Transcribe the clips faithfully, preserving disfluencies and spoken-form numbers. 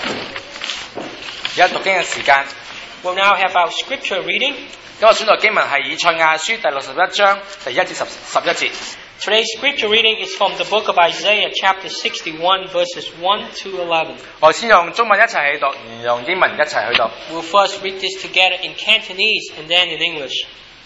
而家讀經嘅時間， We'll now have our scripture reading. 今日選讀經文係以賽亞書第六十一章第一至十十一節。 Today's scripture reading is from the book of Isaiah, chapter sixty-one, verses one to eleven. 我先用中文一齊去讀，然後用英文一齊去讀。 We'll first read this together in Cantonese and then in English.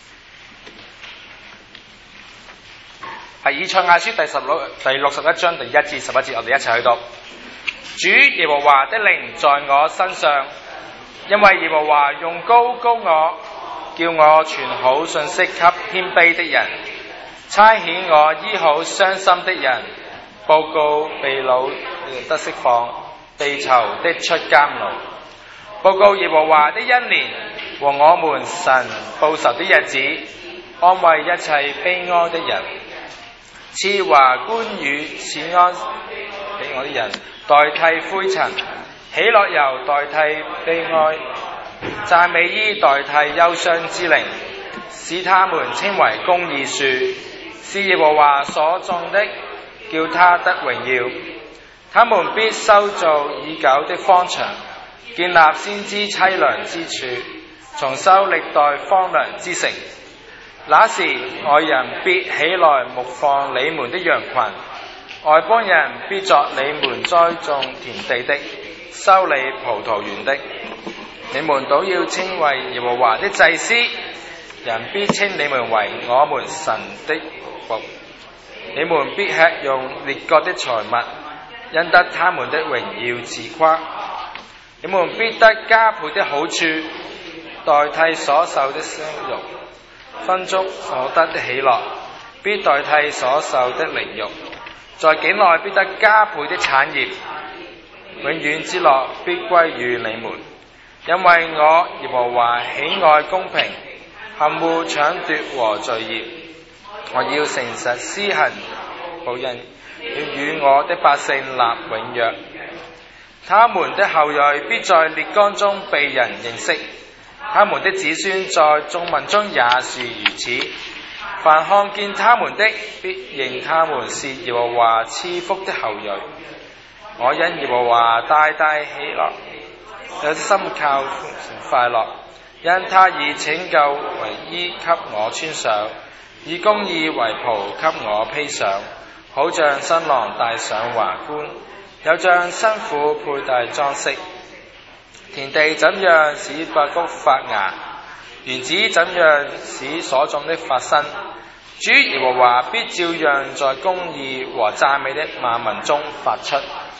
係以賽亞書第十六第六十一章第一至十一節，我哋一齊去讀。主耶和華的靈在我身上，因為耶和華用膏膏我，叫我傳好信息給謙卑的人，差遣我醫好傷心的人，報告被擄得釋放，被囚的出監牢，報告耶和華的恩年和我們神報仇的日子，安慰一切悲哀的人，賜華冠與賜安俾我的人，代替灰塵，喜樂油代替悲哀，讚美衣代替憂傷之靈，使他們稱為公義樹，是耶和華所種的，叫他得榮耀。他們必修造已久的荒場，建立先知凄涼之處，重修歷代荒涼之城。那時外人必起來牧放你們的羊群，外邦人必作你們栽種田地的，修理葡萄園的。你們倒要稱為耶和華的祭司，人必稱你們為我們神的僕。你們必吃用列國的財物，因得他們的榮耀自誇。你們必得加倍的好處，代替所受的羞辱。分足所得的喜樂，必代替所受的凌辱。在境內必得加倍的產業，永遠之樂必歸於你們。因為我耶和華喜愛公平，恨惡搶奪和罪孽。我要誠實施行報恩，要與我的百姓立永約。他們的後裔必在列邦中被人認識，他們的子孫在眾民中也是如此。凡看見他們的，必認他們是耶和華賜福的後裔。我因耶和華大大喜樂，有心靠快樂，因他以拯救為衣給我穿上，以公義為袍給我披上，好像新郎戴上華冠，有像新婦佩戴裝飾。田地怎樣使百谷發芽，園子怎樣使所種的發生，主耶和華必照樣在公義和讚美的萬民中發出。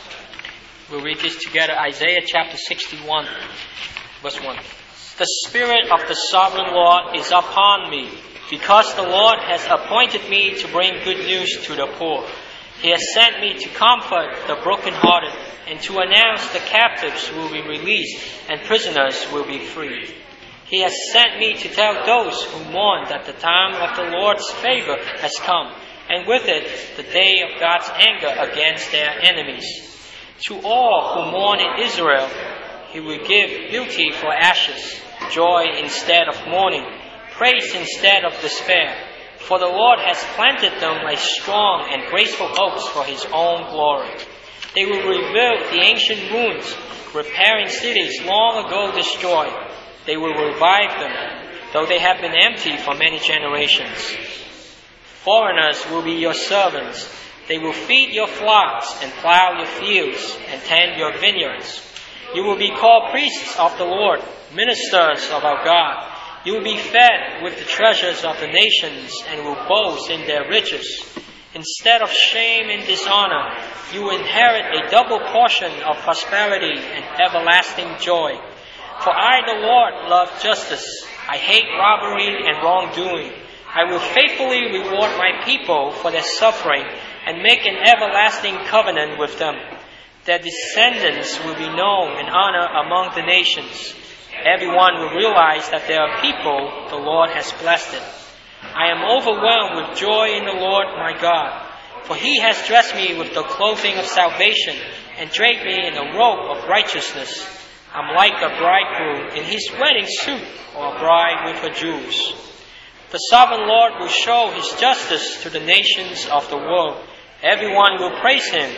We'll read this together, Isaiah chapter sixty-one, verse one. The Spirit of the Sovereign Lord is upon me, because the Lord has appointed me to bring good news to the poor. He has sent me to comfort the brokenhearted, and to announce the captives will be released, and prisoners will be freed. He has sent me to tell those who mourn that the time of the Lord's favor has come, and with it the day of God's anger against their enemies. To all who mourn in Israel, He will give beauty for ashes, joy instead of mourning, praise instead of despair. For the Lord has planted them like strong and graceful oaks for His own glory. They will rebuild the ancient ruins, repairing cities long ago destroyed. They will revive them, though they have been empty for many generations. Foreigners will be your servants. They will feed your flocks and plow your fields and tend your vineyards. You will be called priests of the Lord, ministers of our God. You will be fed with the treasures of the nations and will boast in their riches. Instead of shame and dishonor, you will inherit a double portion of prosperity and everlasting joy. For I, the Lord, love justice. I hate robbery and wrongdoing. I will faithfully reward my people for their suffering and make an everlasting covenant with them. Their descendants will be known and honored among the nations. Everyone will realize that they are people the Lord has blessed. I am overwhelmed with joy in the Lord my God, for He has dressed me with the clothing of salvation and draped me in a robe of righteousness. I'm like a bridegroom in his wedding suit, or a bride with her jewels. The sovereign Lord will show His justice to the nations of the world. Everyone will praise Him.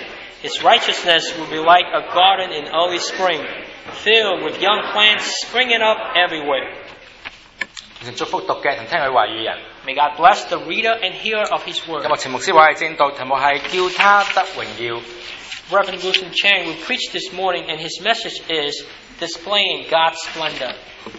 His righteousness will be like a garden in early spring, filled with young plants springing up everywhere. 祝福讀嘅同聽佢話語人。 May God bless the reader and hearer of His 今 word. 日前牧師話係正道，題目係叫他得榮耀。 Reverend Wilson Chang will preach this morning, and his message is displaying God's splendor.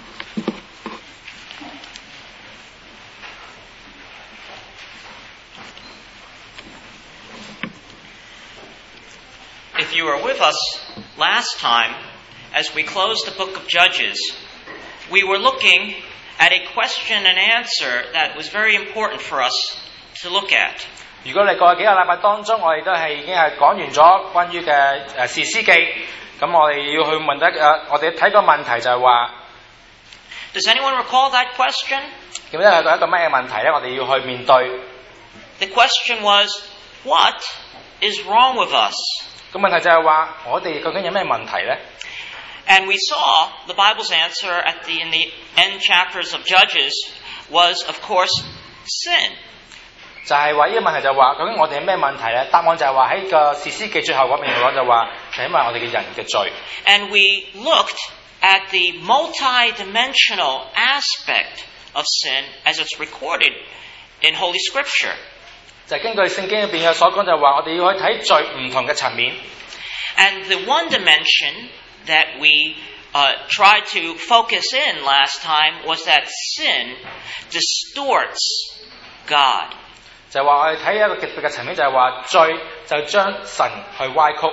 If you were with us last time, as we closed the book of Judges, we were looking at a question and answer that was very important for us to look at. 如果你過去幾個禮拜當中，我哋都係已經係講完咗關於嘅誒士師記，咁我哋要去問得誒、呃，我哋睇個問題就係話， Does anyone recall that question? 記唔記得係一個乜嘢問題咧？我哋要去面對。 The question was, what is wrong with us? 咁問題就係話，我哋究竟有咩問題咧？ And we saw the Bible's answer at the in the end chapters of Judges was, of course, sin. 就係話呢個問題就係話，究竟我哋有咩問題咧？答案就係話喺個士師記最後嗰邊講就話，係因為我哋嘅人嘅罪。 And we looked at the multi-dimensional aspect of sin as it's recorded in Holy Scripture. 就係根據聖經入邊嘅所講，就係話我哋要去睇罪唔同嘅層面。 And the one dimension that we uh, tried to focus in last time was that sin distorts God. 就係話我哋睇一個極別嘅層面，就係話罪就將神去歪曲。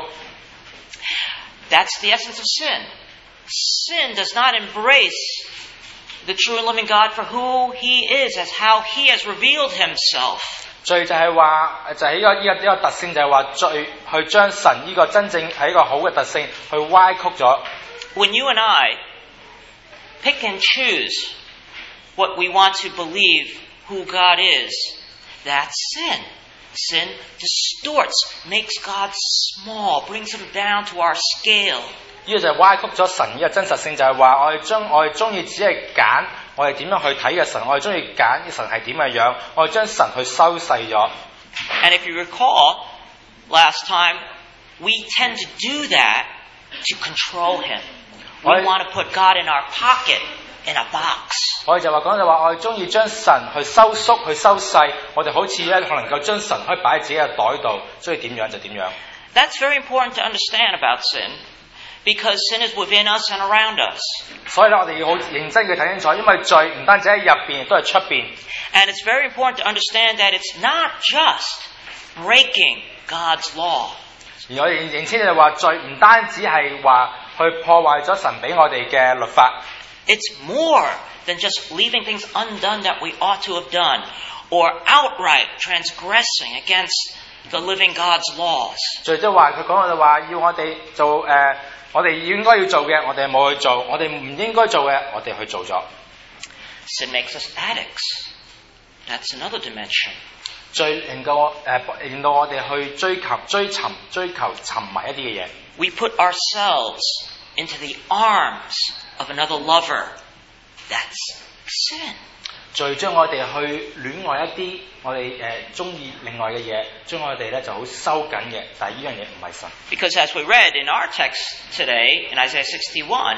That's the essence of sin. Sin does not embrace the true and living God for who He is, as how He has revealed Himself. 罪就係話，就係、是、呢、這個呢、這個呢、這個特性，就係話罪去將神呢個真正係一個好嘅特性去歪曲咗。 When you and I pick and choose what we want to believe who God is, that's sin. Sin distorts, makes God small, brings Him down to our scale. 呢個就係歪曲咗神呢個真實性，就係話我哋將我哋中意只係揀我哋點樣去睇嘅神，我哋中意揀神係點嘅樣，我哋將神去收細咗。 And if you recall, last time, we tend to do that to control Him. We Right. want to put God in our pocket, in a box. 我哋就話講就話我哋中意將神去收縮去收細，我哋好似咧可能夠將神可以擺喺自己嘅袋度，中意點樣就點樣。 That's very important to understand about sin, because sin is within us and around us. 所以咧，我哋要好認真嘅睇清楚，因為罪唔單止喺入邊，亦都係出邊。 And it's very important to understand that it's not just breaking God's law. 而我哋認清就係話，罪唔單止係話去破壞咗神俾我哋嘅律法， It's more than just leaving things undone that we ought to have done, or outright transgressing against the living God's laws. 罪即係話佢講就話要我哋做誒、呃，我哋應該要做嘅，我哋冇去做；我哋唔應該做嘅，我哋去做咗。 Sin makes us addicts. That's another dimension. 罪令到我誒、呃，令到我哋去追求、追尋、追求、沉迷一啲嘅嘢。 We put ourselves into the arms of another lover. That's sin. 罪將我哋去戀愛一啲我哋誒中意另外嘅嘢，將我哋咧就好收緊嘅，但係呢樣嘢唔係神。 Because as we read in our text today, in Isaiah sixty-one,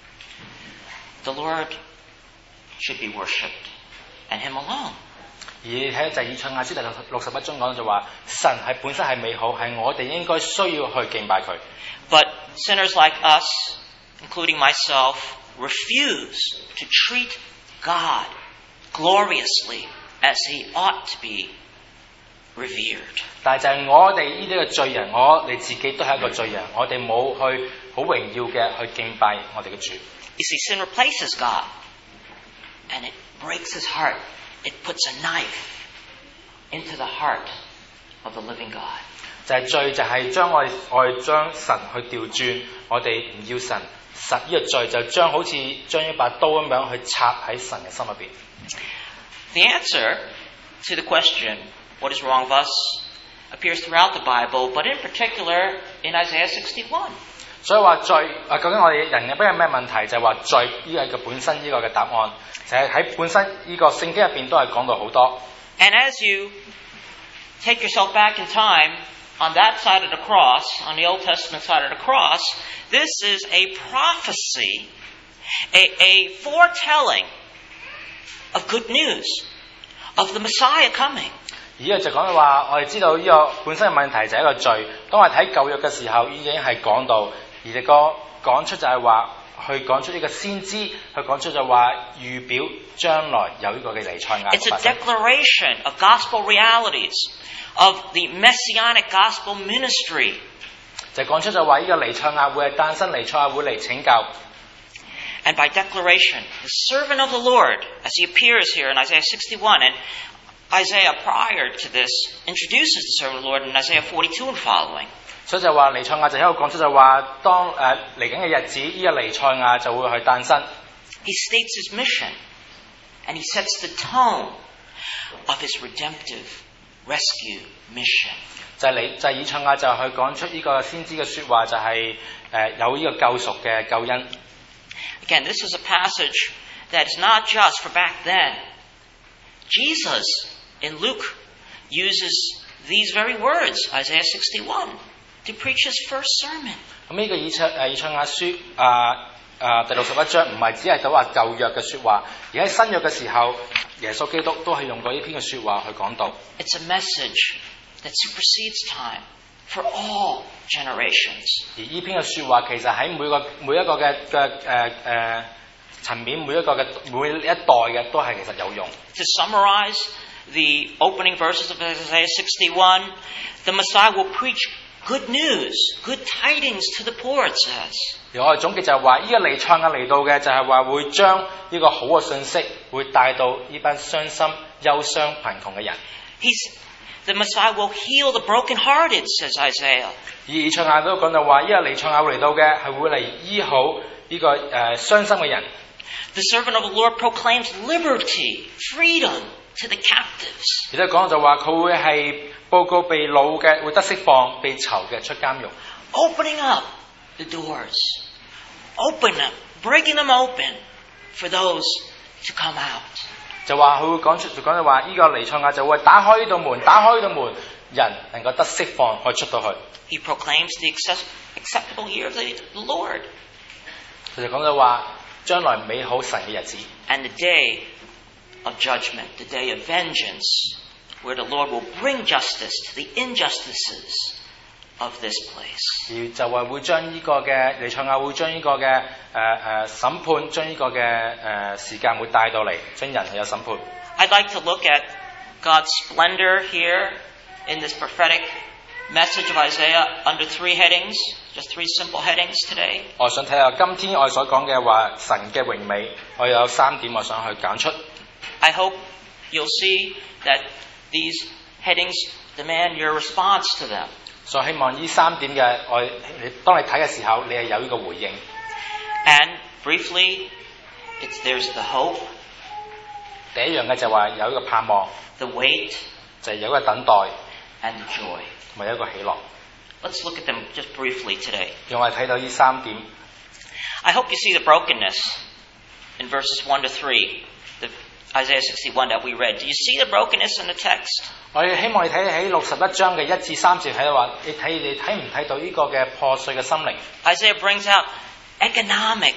the Lord should be worshipped, and Him alone. 而喺就係以賽亞書第六十一章講就話，神係本身係美好，係我哋應該需要去敬拜佢。 But sinners like us, including myself, refuse to treat God gloriously as He ought to be revered. 但係就係我哋呢啲嘅罪人，我哋自己都係一個罪人，我哋冇去好榮耀嘅去敬拜我哋嘅主。 You see, sin replaces God, and it breaks His heart. It puts a knife into the heart of the living God. 就係罪，就係將我哋我哋將神去調轉，我哋唔要神，實呢個罪就將好似將一把刀咁樣去插喺神嘅心入邊。 The answer to the question, what is wrong with us, appears throughout the Bible, but in particular in Isaiah sixty-one. 所以話罪啊，究竟我哋人入邊有咩問題？就係、是、話罪呢個嘅本身呢個嘅答案，就係、是、喺本身呢個聖經入邊都係講到好多。 And as you take yourself back in time on that side of the cross, on the Old Testament side of the cross, this is a prophecy, a, a foretelling of good news, of the Messiah coming. 而呢個就講到話，我哋知道呢個本身嘅問題就係一個罪。當我哋睇舊約嘅時候，已經係講到，而呢個講出就係話，去講出呢個先知，去講出就話預表將來有呢個嘅彌賽亞。 It's a declaration of gospel realities, of the messianic gospel ministry. 就講出就話呢個彌賽亞會係誕生，彌賽亞會嚟拯救。 And by declaration, the servant of the Lord, as he appears here in Isaiah sixty-one, and Isaiah prior to this introduces the servant of the Lord in Isaiah forty-two and following. 所以就話彌賽亞就喺度講出就話，當誒嚟緊嘅日子，呢、這個彌賽亞就會去誕生。 He states his mission, and he sets the tone of his redemptive rescue mission. 就係你就係以賽亞就去講出呢個先知嘅説話，就係、是、誒、呃、有呢個救贖嘅救恩。 Again, this is a passage that is not just for back then. Jesus, in Luke, uses these very words, Isaiah sixty-one, to preach his first sermon. 咁呢個以賽誒以賽亞書啊啊第六十一章唔係只係講話舊約嘅説話，而喺新約嘅時候，耶穌基督都係用過呢篇嘅説話去講道。 It's a message that supersedes time for all generations. 而呢篇嘅説話其實喺每個每一個嘅嘅誒誒層面，每一個嘅每一代嘅都係其實有用。 To summarize the opening verses of Isaiah sixty-one, the Messiah will preach good news, good tidings to the poor, it says. 而我哋總結就係話，呢個彌賽亞嚟到嘅就係話會將呢個好嘅信息會帶到呢班傷心、憂傷、貧窮嘅人。 He's, the Messiah will heal the brokenhearted, says Isaiah. 而以賽亞都講到話，呢個彌賽亞嚟到嘅係會嚟醫好呢個誒傷心嘅人。 The servant of the Lord proclaims liberty, freedom to the captives. 而且講就話佢會係報告被擄嘅會得釋放，被囚嘅出監獄。 Opening up the doors, open them, breaking them open for those to come out. 就話佢會講出就講就話呢個彌賽亞就會打開呢道門，打開呢道門，人能夠得釋放可以出到去。 He proclaims the accept, acceptable year of the, the Lord. 佢就講就話將來美好神嘅日子。 And the day of judgment, the day of vengeance, where the Lord will bring justice to the injustices of this place. 而就話會將呢個嘅彌賽亞會將呢個嘅誒誒審判，將呢個嘅誒、呃、時間會帶到嚟，將人係有審判。 I'd like to look at God's splendor here in this prophetic message of Isaiah under three headings, just three simple headings today. 我想睇下今天我哋所講嘅話神嘅榮美，我有三點我想去揀出。 I hope you'll see that these headings demand your response to them. 所以希望呢三點嘅我你當你睇嘅時候，你係有呢個回應。 And briefly, it's there's the hope. 第一樣嘅就話有一個盼望， the wait, 就係有一個等待， and the joy. 同埋一個喜樂。 Let's look at them just briefly today. 讓我哋睇到呢三點。 I hope you see the brokenness in verses one to three, the Isaiah sixty-one that we read. Do you see the brokenness in the text? 我哋希望你睇喺六十一章嘅一至三節睇到話，你睇你睇唔睇到呢個嘅破碎嘅心靈？ Isaiah brings out economic,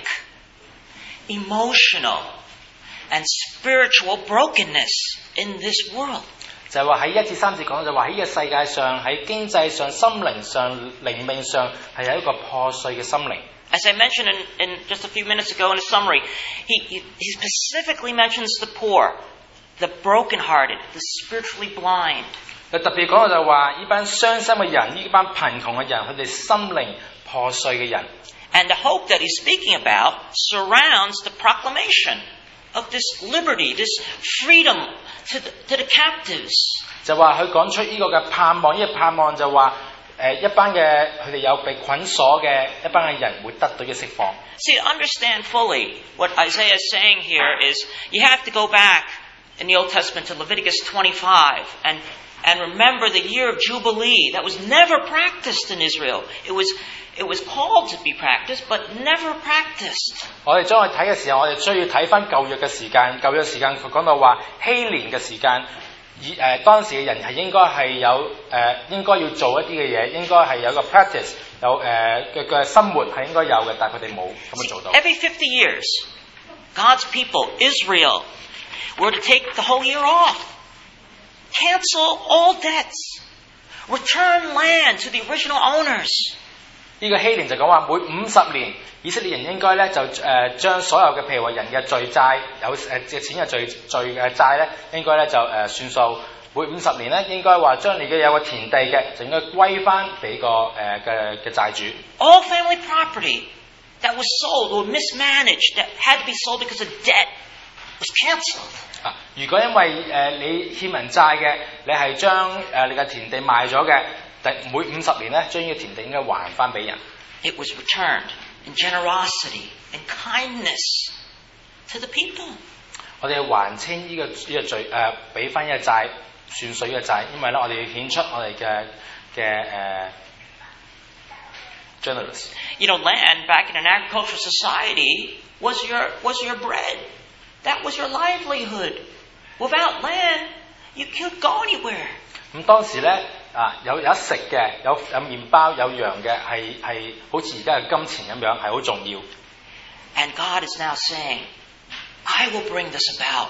emotional, and spiritual brokenness in this world. 就係話喺一至三節講就話喺呢個世界上，喺經濟上、心靈上、靈命上係有一個破碎嘅心靈。 As I mentioned in, in just a few minutes ago in a summary, he, he, he specifically mentions the poor, the brokenhearted, the spiritually blind. 佢特別講到就話呢班傷心嘅人，呢班貧窮嘅人，佢哋心靈破碎嘅人。 And the hope that he's speaking about surrounds the proclamation of this liberty, this freedom to the, to the captives. 就話佢講出呢個嘅盼望，呢、這個盼望就話誒、呃、一班嘅佢哋有被捆鎖嘅一班嘅人會得到嘅釋放。 See, to understand fully what Isaiah is saying here is you have to go back in the Old Testament to Leviticus twenty-five and and remember the year of Jubilee that was never practiced in Israel. It was it was called to be practiced, but never practiced. 我哋將去睇嘅時候，我哋需要睇翻舊約嘅時間。舊約時間佢講到話禧年嘅時間， 以誒、呃、當時嘅人係應該係有誒、呃、應該要做一啲嘅嘢，應該係有個 practice 有誒嘅嘅生活係應該有嘅，但係佢哋冇咁樣做到。 Every fifty years, God's people, Israel, were to take the whole year off, cancel all debts, return land to the original owners. 呢個希年就講話每五十年，以色列人應該咧就誒、呃、將所有嘅譬如話人嘅罪債有誒嘅錢嘅罪罪嘅債咧，應該咧就誒、呃、算數。每五十年咧，應該話將你嘅有個田地嘅，就應該歸翻俾個誒嘅嘅債主。 All family property that was sold or mismanaged, that had to be sold because of debt, was cancelled. 啊，如果因為誒、呃、你欠人債嘅，你係將誒、呃、你嘅田地賣咗嘅。第每五十年咧，將呢個田地應該還翻俾人。 It was returned in generosity and kindness to the people. 我哋要還清呢、這個呢、這個罪誒，俾翻呢個債，算數呢個債，因為咧我哋要顯出我哋嘅嘅誒 generous。 You know, land back in an agricultural society was your was your bread. That was your livelihood. Without land, you couldn't go anywhere. 咁當時咧。啊，有有得食嘅，有有麵包，有羊嘅，係係好似而家嘅金錢咁樣，係好重要。 And God is now saying, I will bring this about,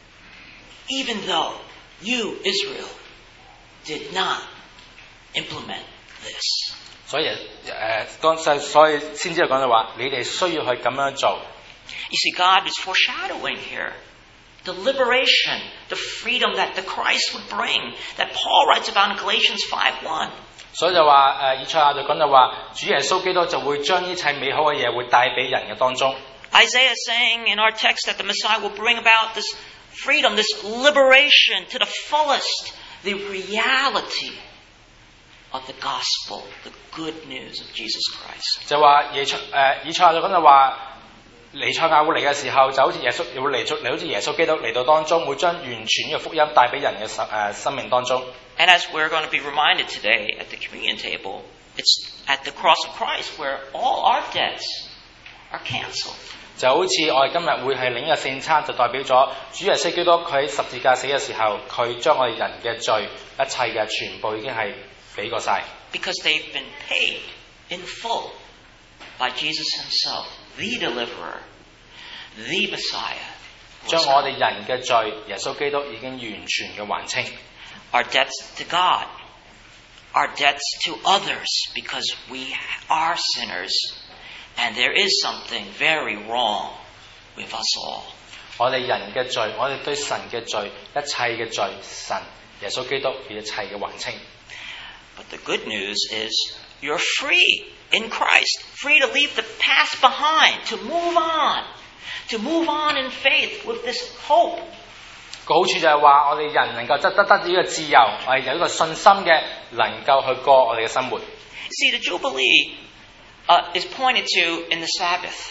even though you, Israel, did not implement this. 所以誒，當所所以先知道講到話，你哋需要去咁樣做。 You see, God is foreshadowing here. The liberation, the freedom that the Christ would bring, that Paul writes about in Galatians five one. 所以就話誒，以賽亞就講到話，主耶穌基督就會將呢一切美好嘅嘢會帶俾人嘅當中。 Isaiah is saying in our text that the Messiah will bring about this freedom, this liberation to the fullest, the reality of the gospel, the good news of Jesus Christ. 就話耶賽誒，以賽亞就講到話。彌賽亞會嚟嘅時候，就好似耶穌會嚟出嚟，好似耶穌基督嚟到當中，會將完全嘅福音帶俾人嘅生誒生命當中。 And as we're going to be reminded today at the communion table, it's at the cross of Christ where all our debts are cancelled. 就好似我哋今日會係領嘅聖餐，就代表咗主耶穌基督佢喺十字架死嘅時候，佢將我哋人嘅罪一切嘅全部已經係俾過晒。 Because they've been paid in full by Jesus himself. The deliverer, the Messiah. 將我哋人嘅罪，耶穌基督已經完全嘅還清。 Our debts to God, our debts to others, because we are sinners, and there is something very wrong with us all. 我哋人嘅罪，我哋對神嘅罪，一切嘅罪，神耶穌基督嘅一切嘅還清。 But the good news is you're free in Christ, free to leave the past behind, to move on, to move on in faith with this hope. 個好處就係話，我哋人能夠得得得呢個自由，我哋有一個信心嘅，能夠去過我哋嘅生活。 See, the Jubilee uh, is pointed to in the Sabbath.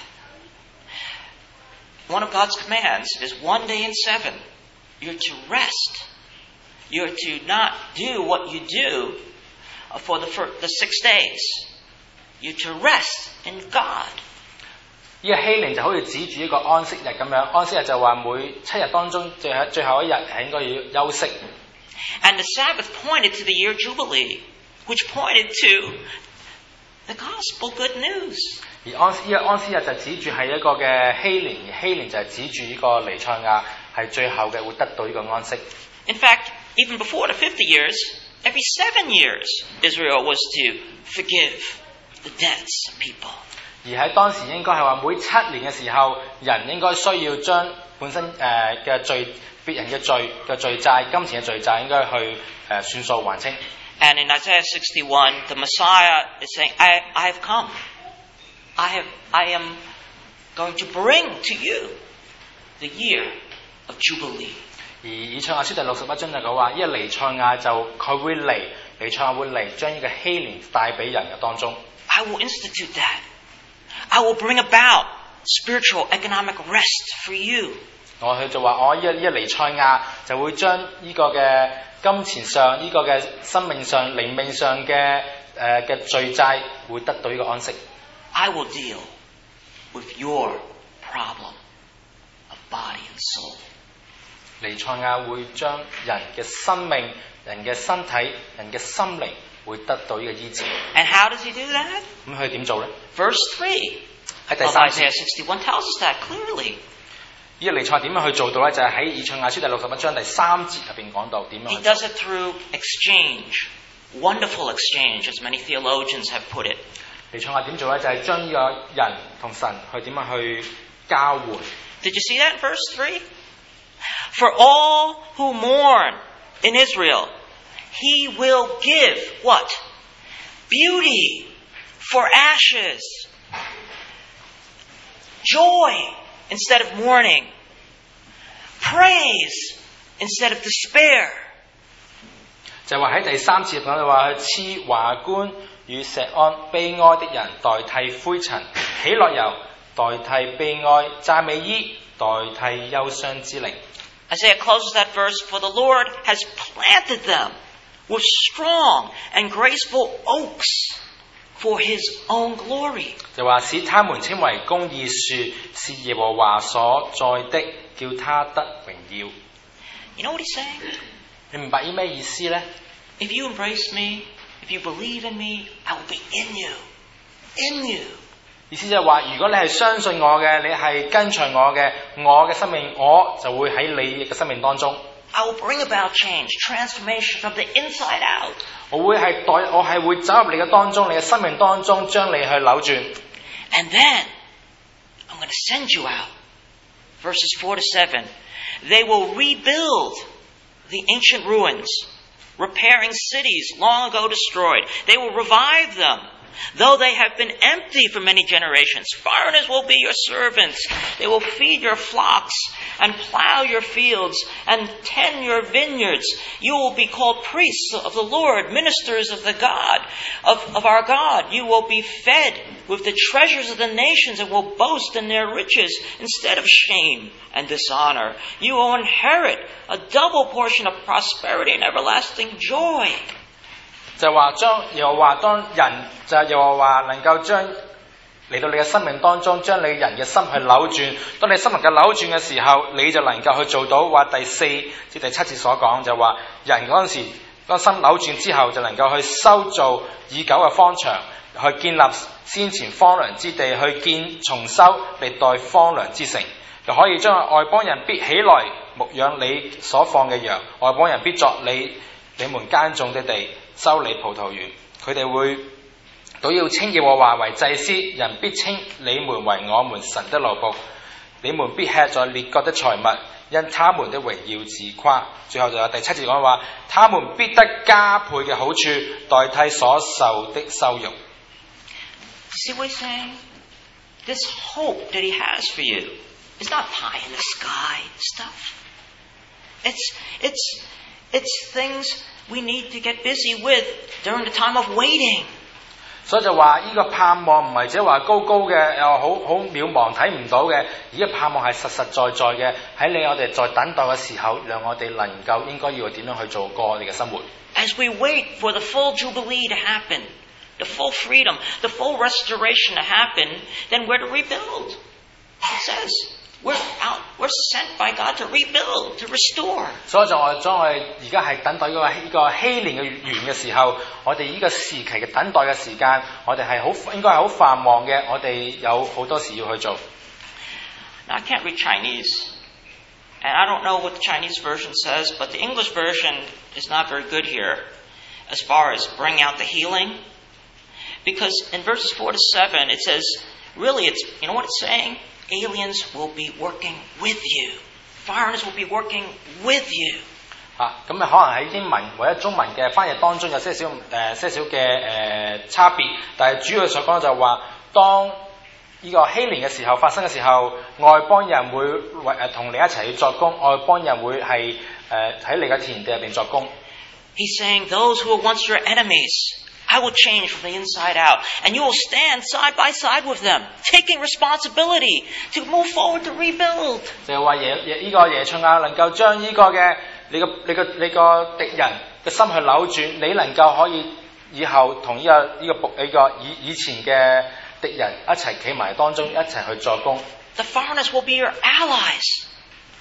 One of God's commands is one day in seven. You're to rest. You're to not do what you do for the, for the six days. You're to rest in God. 呢個希靈就好似指住一個安息日咁樣，安息日就話每七日當中最後最後一日係應該要休息。 And the Sabbath pointed to the year Jubilee, which pointed to the gospel good news. 而安呢個安息日就指住係一個嘅希靈，而希靈就係指住呢個彌賽亞係最後嘅會得到呢個安息。 In fact, even before the fifty years, every seven years, Israel was to forgive the debts of people. 而喺當時應該係話每七年嘅時候，人應該需要將本身誒嘅、呃、罪、別人嘅罪嘅罪債、金錢嘅罪債應該去誒、呃、算數還清。 And in Isaiah sixty-one, the Messiah is saying, I, I have come. I have, I am going to bring to you the year of Jubilee. 而以賽亞書第六十一章就講話，呢個彌賽亞就佢會嚟，彌賽亞會嚟將呢個希年帶俾人嘅當中。 I will institute that. I will bring about spiritual economic rest for you. 我佢就話：我呢、這個呢、這個彌賽亞就會將呢個嘅金錢上、呢、這個嘅生命上、靈命上嘅誒嘅罪債會得到呢個安息。 I will deal with your problem of body and soul. 彌賽亞會將人嘅生命、人嘅身體、人嘅心靈會得到呢個醫治。 And how does he do that? 咁佢點做呢？ Verse three 喺第 of 三 Isaiah 節， sixty-one tells us that clearly. 呢個彌賽亞點樣去做到呢？就係喺以賽亞書第六十一章第三節入邊講到點樣 He 去做。 does it through exchange, wonderful exchange, as many theologians have put it. 彌賽亞點做呢？就係將呢個人同神去點樣去交換。 Did you see that in verse three? For all who mourn in Israel, he will give what? Beauty for ashes. Joy instead of mourning. Praise instead of despair. 就係話喺第三節講到話，去賜華冠與錫安，悲哀的人代替灰塵，喜樂油代替悲哀，讚美衣代替憂傷之靈。 Isaiah closes that verse, for the Lord has planted them with strong and graceful oaks for his own glory. 就話使他們稱為公義樹，是耶和華所栽的，叫他得榮耀。 You know what he's saying? 你明白呢咩意思呢？ If you embrace me, if you believe in me, I will be in you. In you. 意思就係話，如果你係相信我嘅，你係跟隨我嘅，我嘅生命我就會喺你嘅生命當中。 I will bring about change, transformation from the inside out. 我會係代，我係會走入你嘅當中，你嘅生命當中，將你去扭轉。 And then, I'm going to send you out. Verses four to seven. They will rebuild the ancient ruins, repairing cities long ago destroyed. They will revive them. Though they have been empty for many generations, foreigners will be your servants. They will feed your flocks and plow your fields and tend your vineyards. You will be called priests of the Lord, ministers of the God, of, of our God. You will be fed with the treasures of the nations and will boast in their riches instead of shame and dishonor. You will inherit a double portion of prosperity and everlasting joy. 就話將耶和華當人就係耶和華能夠將嚟到你嘅生命當中，將你人嘅心去扭轉。當你心能夠扭轉嘅時候，你就能夠去做到話第四至第七節所講，就話人嗰陣時當心扭轉之後，就能夠去修造已久嘅荒場，去建立先前荒涼之地，去建重修歷代荒涼之城，就可以將外邦人必起來牧養你所放嘅羊，外邦人必作你你們耕種的地。修理葡萄園，佢哋會都要稱耶和華為祭司，人必稱你們為我們神的奴僕，你們必吃在列國的財物，因他們的榮耀自誇。最後就有第七節講話，他們必得加倍嘅好處，代替所受的羞辱。 See what he's saying? This hope that he has for you is not pie in the sky stuff. It's, it's, it's things we need to get busy with during the time of waiting. 所以就話呢個盼望唔係即係話高高嘅，又好好渺茫睇唔到嘅，而家盼望係實實在在嘅，喺你我哋在等待嘅時候，讓我哋能夠應該要點樣去做過我哋嘅生活。 As we wait for the full jubilee to happen, the full freedom, the full restoration to happen, then we're to rebuild. It says we're out, we're sent by God to rebuild, to restore. 所以就我將我哋而家係等待呢個呢個禧年嘅完嘅時候，我哋呢個時期嘅等待嘅時間，我哋係好應該係好繁忙嘅，我哋有好多事要去做。 Now I can't read Chinese, and I don't know what the Chinese version says, but the English version is not very good here as far as bring out the healing. Because in verses four to seven it says, really it's, you know what it's saying? Aliens will be working with you. Foreigners will be working with you. 啊，咁啊可能喺英文或者中文嘅翻譯當中有些少誒、呃、些少嘅誒、呃、差別，但係主要所講就係話，當呢個禧年嘅時候發生嘅時候，外邦人會為誒同你一齊去作工，外邦人會係誒喺你嘅田地入邊作工。 He's saying those who were once your enemies, I will change from the inside out, and you will stand side by side with them, taking responsibility to move forward to rebuild. 就係話耶耶呢個耶賽亞能夠將呢個嘅你個你個你個敵人嘅心去扭轉，你能夠可以以後同呢、這個呢、這個呢、這個以以前嘅敵人一齊企埋當中，一齊去作工。 The foreigners will be your allies.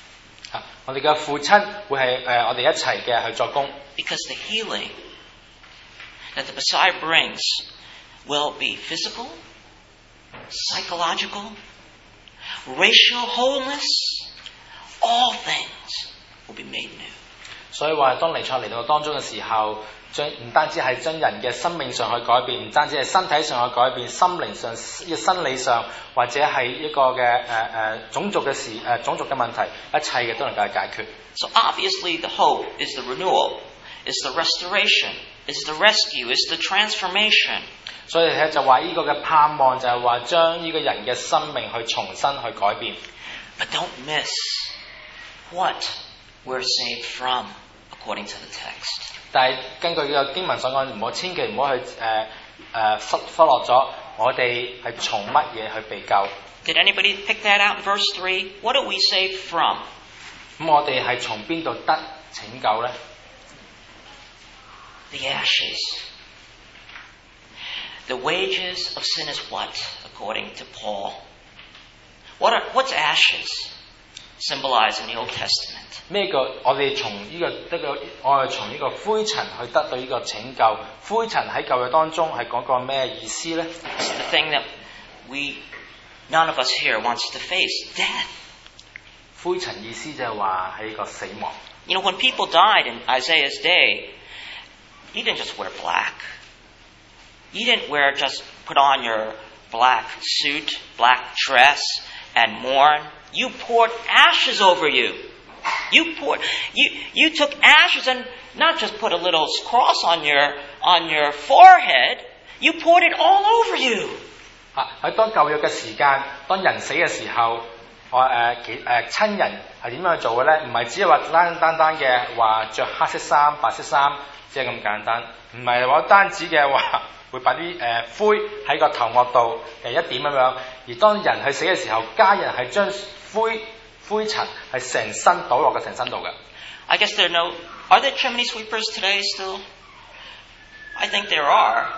啊，我哋嘅父親會係誒、呃、我哋一齊嘅去作工。 Because the healing that the Messiah brings will be physical, psychological, racial wholeness, all things will be made new. 所以話，當彌賽嚟到當中嘅時候，將唔單止係將人嘅生命上去改變，唔單止係身體上去改變，心靈上、生理上，或者係一個嘅誒誒種族嘅事誒、呃、種族嘅問題，一切嘅都能夠解決。 So obviously the hope is the renewal, is the restoration, is the rescue, is the transformation. 所以咧就話呢個嘅盼望就係話將呢個人嘅生命去重新去改變。 But don't miss what we're saved from, according to the text. 但係根據呢個經文所講，唔好千祈唔好去誒誒忽忽略咗我哋係從乜嘢去被救。 Did anybody pick that out in verse three? What are we saved from? 咁我哋係從邊度得拯救咧？ The ashes. The wages of sin is what, according to Paul? What are, what's ashes symbolized in the Old Testament? 咩叫我哋從呢、這個得個我哋從呢個灰塵去得到呢個拯救？灰塵喺舊約當中係講個咩意思咧？ It's the thing that we, none of us here wants to face, death. 灰塵意思就係話係一個死亡。 You know, when people died in Isaiah's day, you didn't just wear black. You didn't wear just put on your black suit, black dress, and mourn. You poured ashes over you. You poured, you, you took ashes and not just put a little cross on your, on your forehead. You poured it all over you. 啊！喺當舊約嘅時間，當人死嘅時候，我誒其誒親人係點樣去做嘅咧？唔係只係話單單單嘅話着黑色衫、白色衫，即係咁簡單。唔係話單止嘅話會擺啲誒灰喺個頭殼度誒一點咁樣。而當人去死嘅時候，家人係將灰灰塵係成身倒落嘅成身度嘅。 I guess there are no. Are there chimney sweepers today still? I think there are.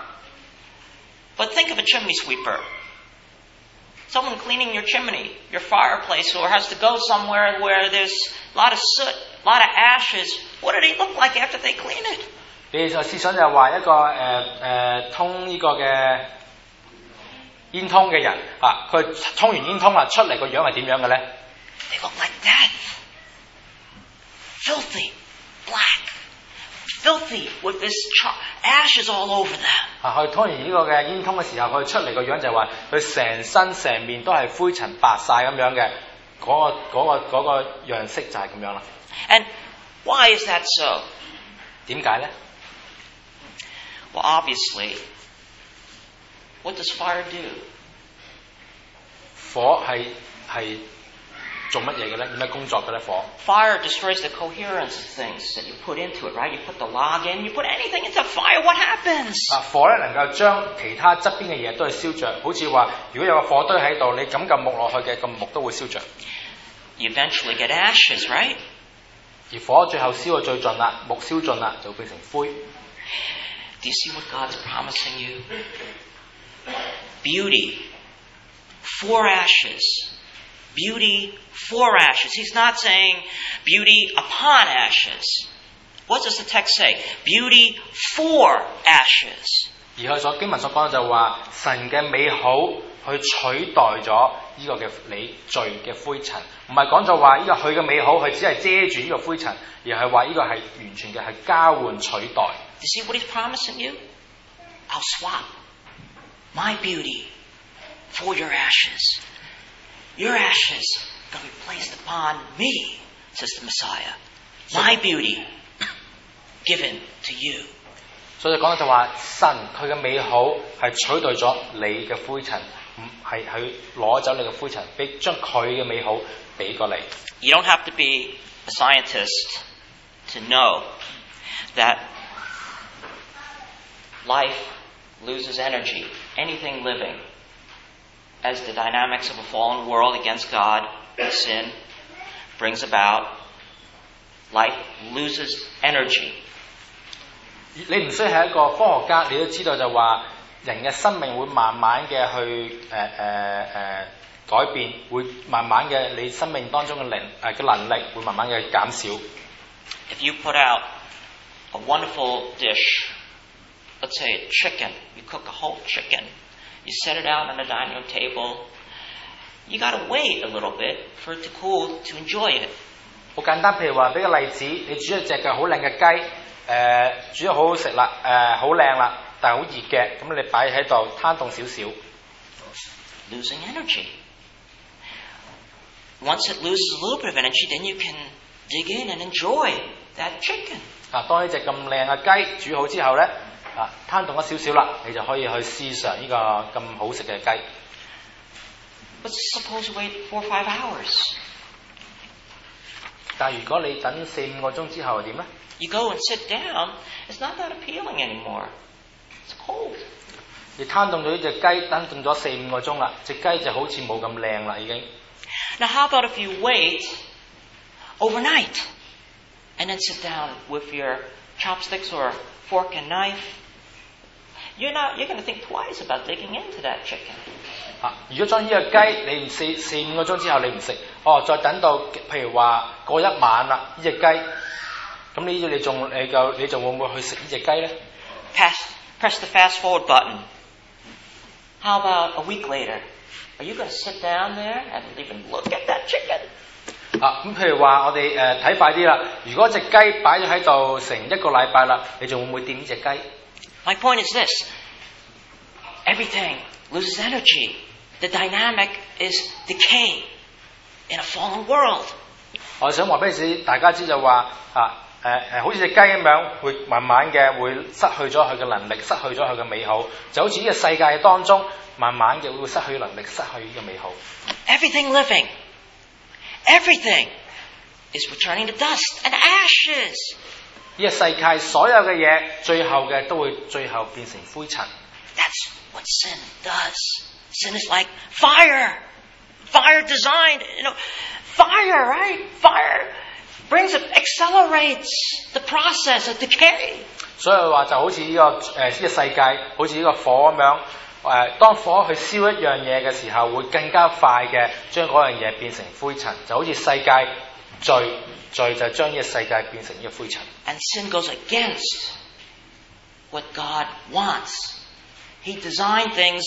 But think of a chimney sweeper. Someone cleaning your chimney, your fireplace, or has to go somewhere where there's a lot of soot, a lot of ashes. What do they look like after they clean it? 你就思想就係話一個誒誒、呃、通呢個嘅煙通嘅人啊，佢通完煙通啦，出嚟個樣係點樣嘅咧？ They look like death. Filthy, black, filthy with this char- ashes all over them. 啊，佢通完呢個嘅煙通嘅時候，佢出嚟個樣就係話佢成身成面都係灰塵白晒咁樣嘅，嗰、個嗰、個嗰、個樣式就係咁樣啦。 And why is that so? 點解咧？ Well, obviously, what does fire do? 火係係做乜嘢嘅咧？有咩工作嘅咧？火 Fire destroys the coherence of things that you put into it, right? You put the log in, you put anything into fire, what happens? 啊，火咧能夠將其他側邊嘅嘢都係燒着，好似話如果有個火堆喺度，你咁撳木落去嘅，個木都會燒着。 You eventually get ashes, right? 而火最後燒到最盡啦，木燒盡啦，就會變成灰。 Do you see what God's promising you? Beauty for ashes. Beauty for ashes. He's not saying beauty upon ashes. What does the text say? Beauty for ashes. 而佢所經文所講就話神嘅美好去取代咗呢個嘅你罪嘅灰塵，唔係講就話呢個佢嘅美好佢只係遮住呢個灰塵，而係話呢個係完全嘅係交換取代。 Do you see what he's promising you? I'll swap my beauty for your ashes. Your ashes are going to be placed upon me, says the Messiah. My beauty given to you. 所以講就話神佢嘅美好係取代咗你嘅灰塵，唔係去攞走你嘅灰塵，俾將佢嘅美好俾過你。 You don't have to be a scientist to know that life loses energy. Anything living, as the dynamics of a fallen world against God, sin, brings about, life loses energy. 你唔需要係一個科學家，你都知道就話人嘅生命會慢慢嘅去誒誒誒改變，會慢慢嘅你生命當中嘅能誒嘅能力會慢慢嘅減少。 If you put out a wonderful dish, let's say a chicken, you cook a whole chicken, you set it out on the dining room table, you got to wait a little bit for it to cool to enjoy it. 好簡單，譬如話俾個例子，你煮一隻嘅好靚嘅雞，誒、呃、煮得好好食啦，誒好靚啦，但係好熱嘅，咁你擺喺度攤凍少少。 Losing energy. Once it loses a little bit of energy, then you can dig in and enjoy that chicken. 啊，當呢隻咁靚嘅雞煮好之後咧，啊攤凍咗少少啦，你就可以去試嘗呢個咁好食嘅雞。 But suppose you wait four or five hours. 但係如果你等四五個鐘之後點咧？ You go and sit down, it's not that appealing anymore. It's cold. 你攤凍咗呢隻雞，攤凍咗四五個鐘啦，隻雞就好似冇咁靚啦已經。 Now how about if you wait overnight and then sit down with your chopsticks or fork and knife? You're not, you're going to think twice about digging into that chicken. 啊！如果將呢隻雞你唔四四五個鐘之後你唔食，哦，再等到譬如話過一晚啦，呢隻雞，咁呢你仲你就你仲會唔會去食呢隻雞咧 Pass, press the fast forward button. How about a week later? Are you going to sit down there and even look at that chicken? 啊，咁譬如話我哋誒睇快啲啦，如果隻雞擺咗喺度成一個禮拜啦，你仲會唔會掂呢隻雞？ My point is this. Everything loses energy. The dynamic is decay in a fallen world. 我想話俾你大家知就話啊誒誒，好似隻雞咁樣，會慢慢嘅會失去咗佢嘅能力，失去咗佢嘅美好，就好似呢個世界當中，慢慢嘅會失去能力，失去呢個美好。 Everything living, everything is returning to dust and ashes. 呢個世界所有嘅嘢，最後嘅都會最後變成灰塵。 That's what sin does. Sin is like fire. Fire designed, you know, fire, right? Fire brings it, accelerates the process of decay. 所以話就好似呢、這個誒呢、呃這個世界，好似呢個火咁樣。誒、呃，當火去燒一樣嘢嘅時候，會更加快嘅將嗰樣嘢變成灰塵，就好似世界罪罪就將呢個世界變成呢個灰塵。 And sin goes against what God wants. He designed things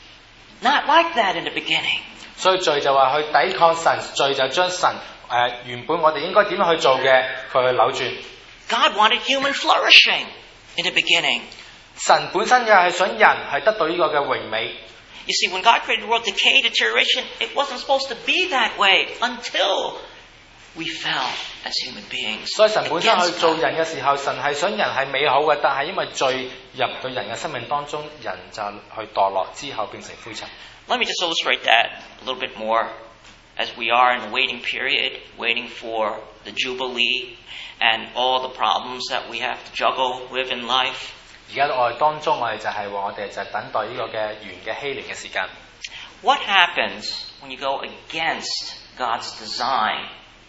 not like that in the beginning. 所以罪就話去抵抗神，罪就將神誒、呃、原本我哋應該點樣去做嘅，佢去扭轉。 God wanted human flourishing in the beginning. 神本身又係想人係得到呢個嘅榮美。 You see, when God created the world, decay, deterioration, it wasn't supposed to be that way until we fell as human beings. 所以神本身去做人嘅時候，神係想人係美好嘅，但係因為罪入到人嘅生命當中，人就去墮落之後變成灰塵。 Let me just illustrate that a little bit more as we are in the waiting period, waiting for the Jubilee and all the problems that we have to juggle with in life. 而家我哋當中，我哋就係話我哋就係等待呢個嘅完嘅禧年嘅時間。 What happens when you go against God's design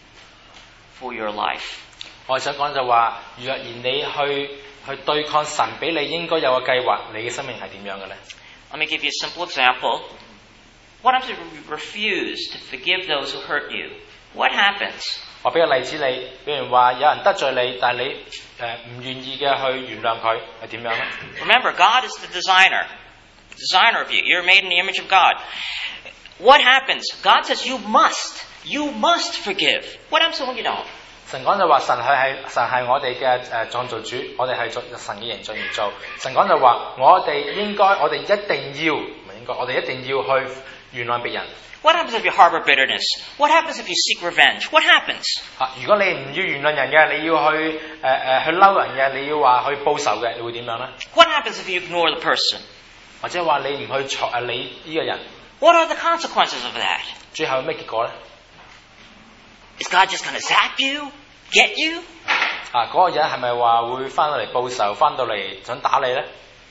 for your life? 我哋想講就話，若然你去去對抗神俾你應該有嘅計劃，你嘅生命係點樣嘅咧 Let me give you a simple example. What happens if you refuse to forgive those who hurt you? What happens? 我俾個例子你，比如話有人得罪你，但係你誒唔願意嘅去原諒佢，係點樣咧 Remember, God is the designer, designer of you. You're made in the image of God. What happens? God says you must, you must forgive. What happens when you don't? 神講就話神係係神係我哋嘅誒創造主，我哋係做神嘅形象而做。神講就話我哋應該，我哋一定要，唔係應該，我哋一定要去原諒別人。 What happens if you harbor bitterness? What happens if you seek revenge? What happens? 啊，如果你唔要原諒人嘅，你要去誒誒、呃、去嬲人嘅，你要話去報仇嘅，你會點樣咧 What happens if you ignore the person? 或者話你唔去睬誒理呢個人， What are the consequences of that? 最後有咩結果咧？ Is God just going to zap you? Get you? 啊，嗰、那個人係咪話會翻到嚟報仇，翻到嚟想打你咧？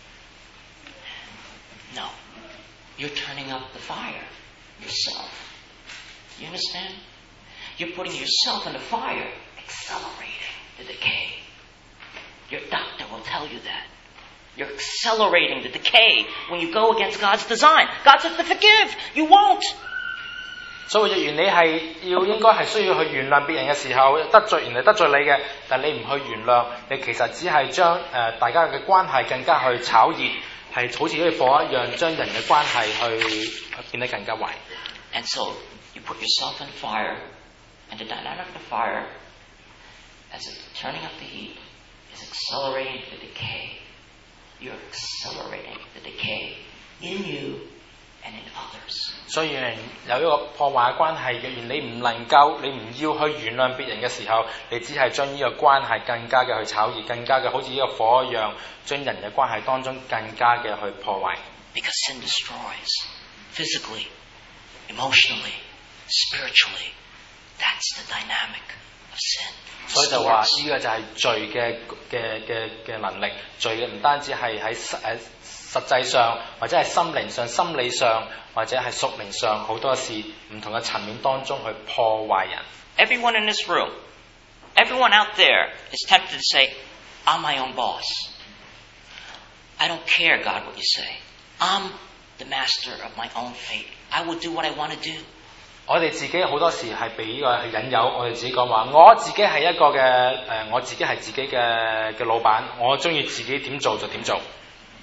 No. You're turning up the fire yourself. You understand? You're putting yourself in the fire, accelerating the decay. Your doctor will tell you that. You're accelerating the decay when you go against God's design. God says to forgive. You won't. 所以若然你係要應該係需要去原諒別人嘅時候，得罪人哋得罪你嘅，但你唔去原諒，你其實只係將誒、呃、大家嘅關係更加去炒熱，係好似嗰啲火一樣，將人嘅關係去變得更加壞。 And so you put yourself in fire, and the dynamic of the fire, as it's turning up the heat, is accelerating the decay. You're accelerating the decay in you and in others. 所以有一個破壞嘅關係，若然你唔能夠，你唔要去原諒別人嘅時候，你只係將呢個關係更加嘅去炒熱，更加嘅好似呢個火一樣，將人嘅關係當中更加嘅去破壞。 Because sin destroys physically, emotionally, spiritually. That's the dynamic of sin. 所以就話呢個就係罪嘅嘅嘅嘅能力，罪嘅唔單止係喺實誒實際上，或者係心靈上、心理上，或者係屬靈上好多事唔同嘅層面當中去破壞人。 Everyone in this room, everyone out there is tempted to say, I'm my own boss. I don't care, God, what you say. I'm the master of my own fate. I will do what I want to do. 我哋自己好多時係被呢個引誘，我哋自己講話，我自己係一個嘅誒、呃，我自己係自己嘅嘅老闆，我中意自己點做就點做。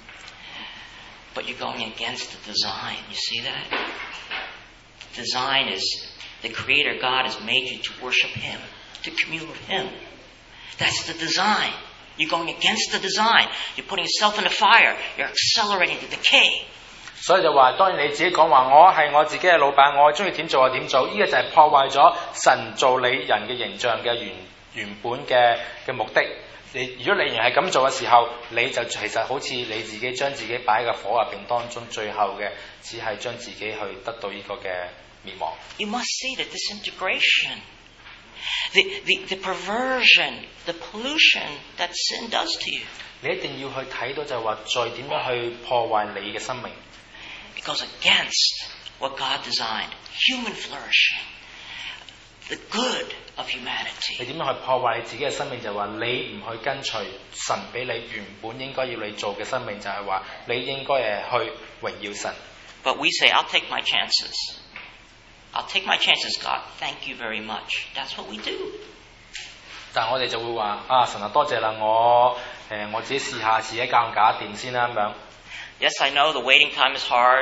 But you're going against the design. You see that? The design is the Creator God has made you to worship Him, to commune with Him. That's the design. You're going against the design. You're putting yourself in the fire. You're accelerating the decay. 所以就話，當然你自己講話，我係我自己嘅老闆，我中意點做就點做，呢、這個就係破壞咗神造你人嘅形象嘅原原本嘅嘅目的。你如果你仍然係咁做嘅時候，你就其實好似你自己將自己擺喺個火入邊當中，最後嘅只係將自己去得到呢個嘅滅亡。 You must see the disintegration, the, the, the perversion, the pollution that sin does to you. 你一定要去睇到就係話，罪點樣去破壞你嘅生命。 It goes against what God designed, human flourishing, the good of humanity. 你點樣去破壞你自己嘅生命？就係話你唔去跟隨神俾你原本應該要你做嘅生命，就係話你應該誒去榮耀神。 But we say, I'll take my chances. I'll take my chances, God. Thank you very much. That's what we do. 但係我哋就會話啊，神啊，多謝啦，我誒、呃、我自己試下，自己搞唔搞得掂先啦咁樣。 Yes, I know the waiting time is hard,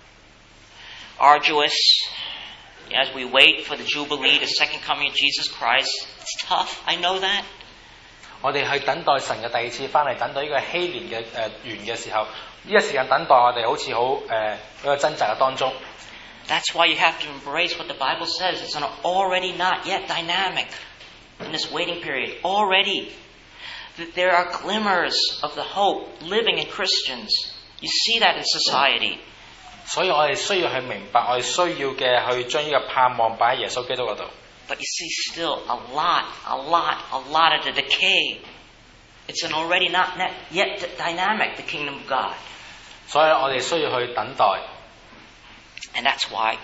arduous. As we wait for the Jubilee, the second coming of Jesus Christ, it's tough. I know that. 我哋去等待神嘅第二次翻嚟，等到呢個禧年嘅誒完嘅時候，呢、這個時間等待我哋好似好誒一個掙扎嘅當中。 That's why you have to embrace what the Bible says. It's an already not yet dynamic in this waiting period. Already, that there are glimmers of the hope living in Christians. You see that in society. 所以我哋需要去明白，我哋需要嘅去將呢個盼望擺喺耶穌基督嗰度。 But you see still a lot, a lot, a lot of the decay. It's an already not yet dynamic, the kingdom of God. 所以我哋需要去等待。 And that's why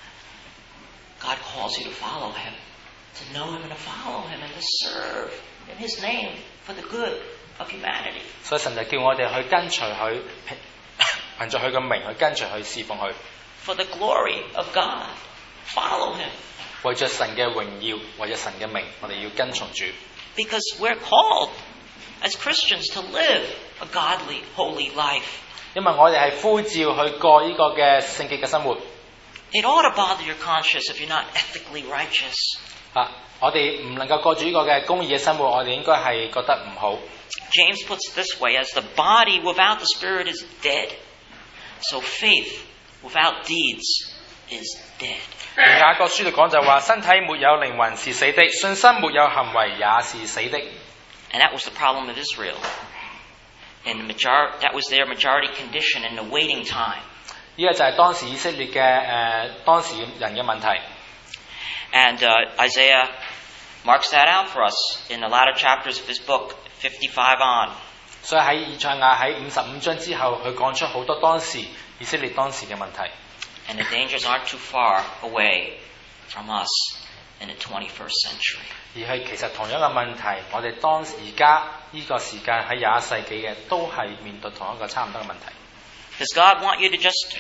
God calls you to follow Him, to know Him and to follow Him and to serve in His name for the good of humanity. 所以神就叫我哋去跟隨佢，憑著佢嘅名去跟隨佢侍奉佢。 For the glory of God, follow Him. 為著神嘅榮耀，為著神嘅名，我哋要跟從主。 Because we're called as Christians to live a godly, holy life. 因為我哋係呼召去過呢個嘅聖潔嘅生活。 It ought to bother your conscience if you're not ethically righteous. 啊，我哋唔能夠過住呢個嘅公義嘅生活，我哋應該係覺得唔好。 James puts it this way, as the body without the spirit is dead, so faith without deeds is dead. 雅各書度講就話，身體沒有靈魂是死的，信心沒有行為也是死的。 And that was the problem of Israel. And the major- that was their majority condition in the waiting time. 呢個就係當時以色列嘅誒、呃、當時人嘅問題。 And uh, Isaiah marks that out for us in the latter chapters of his book, fifty-five on. 所以喺以賽亞喺五十五章之後，佢講出好多當時以色列當時嘅問題。 And the dangers aren't too far away from us in the twenty-first century. 而係其實同樣嘅問題，我哋當而家呢個時間喺廿一世紀嘅，都係面對同一個差唔多嘅問題。 Does God want you to just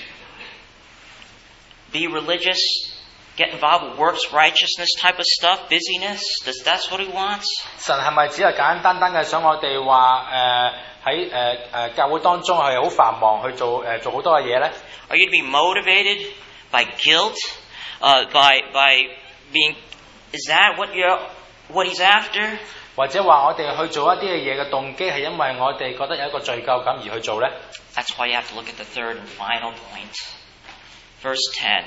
be religious, get involved with works, righteousness type of stuff, busyness? Does that's what He wants? 神係咪只係簡簡單單嘅想我哋話誒喺誒誒教會當中係好繁忙去做誒、呃、做好多嘅嘢咧？ Are you to be motivated by guilt, uh, by by being? Is that what you're what He's after? 或者話我哋去做一啲嘅嘢嘅動機係因為我哋覺得有一個罪疚感而去做咧？ That's why you have to look at the third and final point. Verse ten.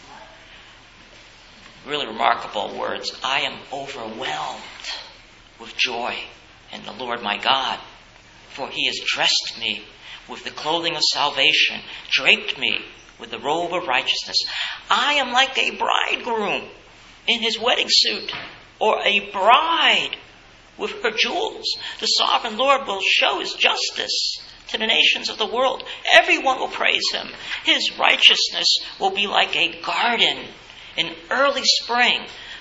Really remarkable words. I am overwhelmed with joy in the Lord my God, for He has dressed me with the clothing of salvation, draped me with the robe of righteousness. I am like a bridegroom in his wedding suit, or a bride with her jewels. The sovereign Lord will show His justice to the nations of the world. Everyone will praise Him. His righteousness will be like a garden in early spring,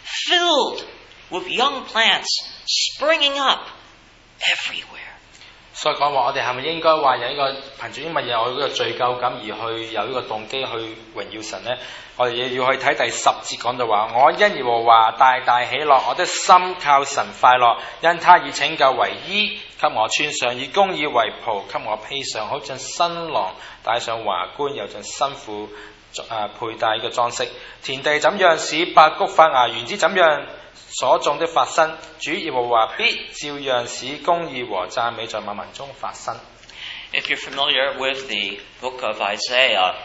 filled with young plants springing up everywhere. 所以講話，我哋係咪應該話有一個憑住啲乜嘢有呢個罪疚感而去有呢個動機去榮耀神呢？我哋要去睇第十節講到話，我因耶和華大大喜樂，我的心靠神快樂，因他以拯救為衣，給我穿上；以公義為袍，給我披上，好像新郎戴上華冠，又像新婦誒佩戴呢個裝飾。田地怎樣使百谷發芽，園子怎樣所種的發生，主耶和華必照樣使公義和讚美在萬民中發生。 If you're familiar with the book of Isaiah,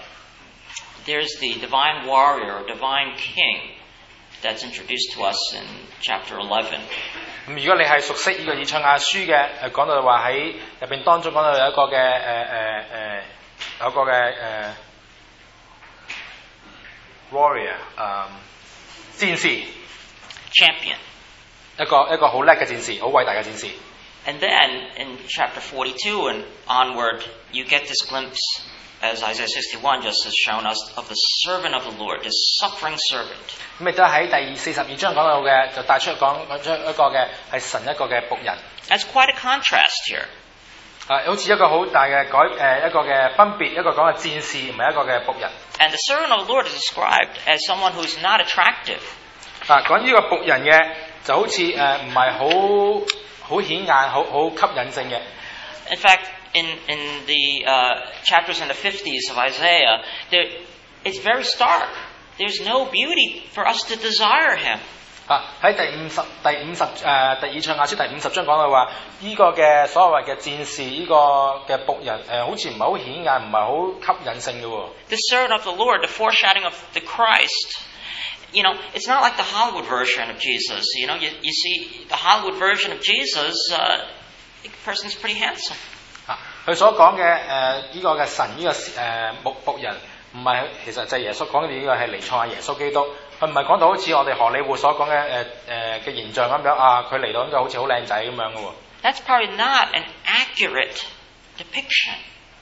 there's the divine warrior or divine king that's introduced to us in chapter eleven. 咁如果你係熟悉呢個以賽亞書嘅，誒講到話喺入邊當中講到有一個嘅誒誒誒有一個嘅誒、呃、warrior 誒、呃、戰士。 Champion. 一個一個好叻嘅戰士，好偉大嘅戰士。 And then in chapter forty-two and onward, you get this glimpse, as Isaiah sixty-one just has shown us, of the servant of the Lord, this suffering servant. 咁亦都喺第四十二章講到嘅，就帶出講講出一個嘅係神一個嘅僕人。 That's quite a contrast here. 啊，好似一個好大嘅改誒、呃、一個嘅分別，一個講嘅戰士，唔係一個嘅僕人。 And the servant of the Lord is described as someone who's not attractive. 啊，講呢個僕人嘅就好似誒唔係好好顯眼、好好吸引性嘅。 In fact, in in the uh, chapters in the fifties of Isaiah, there, it's very stark. There's no beauty for us to desire him. 啊，喺第五十第五十誒、呃、第二賽亞書第五十章講到話，呢、這個嘅所謂嘅戰士，呢、這個嘅僕人誒、呃，好似唔係好顯眼，唔係好吸引性嘅喎。 The servant of the Lord, the foreshadowing of the Christ. You know, it's not like the Hollywood version of Jesus. You know, you, you see the Hollywood version of Jesus, uh, the person's pretty handsome. 啊，佢所講嘅誒呢個嘅神呢、這個誒僕僕人，唔係其實就係耶穌講嘅呢個係彌賽亞耶穌基督。佢唔係講到好似我哋荷里活所講嘅誒誒嘅形象咁樣啊，佢嚟到應該好似好靚仔咁樣嘅喎。 That's probably not an accurate depiction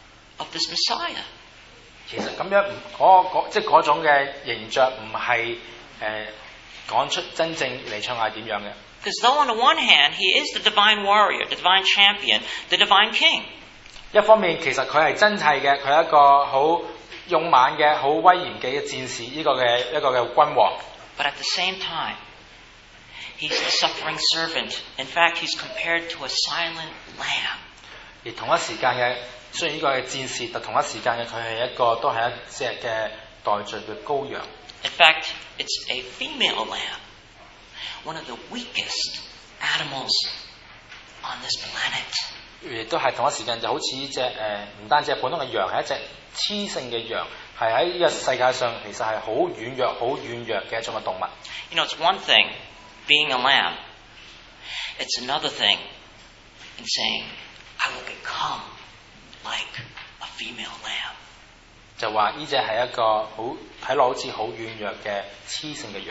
of this Messiah. 其實咁樣唔嗰即係嗰種嘅形象唔係誒講出真正彌賽亞點樣嘅。 Because though on the one hand he is the divine warrior, the divine champion, the divine king. 一方面其實佢係真係嘅，佢係一個好勇猛嘅、好威嚴嘅戰士，呢、這個嘅一個嘅君王。 But at the same time, he's the suffering servant. In fact, he's compared to a silent lamb. 而同一時間嘅，雖然呢個係戰士，但同一時間嘅佢係一個都係一隻嘅代罪嘅羔羊。 In fact, it's a female lamb, one of the weakest animals on this planet. 亦都係同一時間就好似呢隻誒，唔單止係普通嘅羊，係一隻雌性嘅羊，係喺呢個世界上其實係好軟弱、好軟弱嘅一種嘅動物。 You know, it's one thing being a lamb. It's another thing in saying, I will become like a female lamb. 就話呢隻係一個好睇落好似好軟弱嘅雌性嘅羊。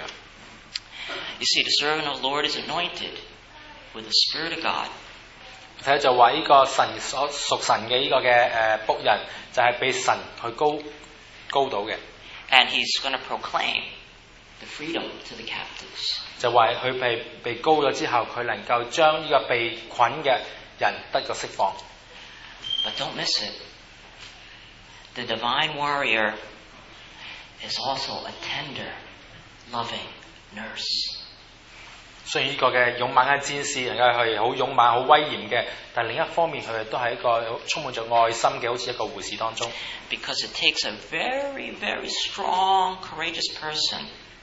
You see, the servant of the Lord is anointed with the Spirit of God. 睇就話呢個神所屬神嘅呢個嘅誒僕人，就係被神去高高到嘅。 And he's going to proclaim the freedom to the captives. 就話佢被被高咗之後，佢能夠將呢個被捆嘅人得個釋放。 But don't miss it. The divine warrior is also a tender, loving nurse. 雖然呢個嘅勇猛嘅戰士能夠係好勇猛、好威嚴嘅，但另一方面佢都係一個充滿着愛心嘅，好似一個護士當中。 Because it takes a very, very strong, courageous person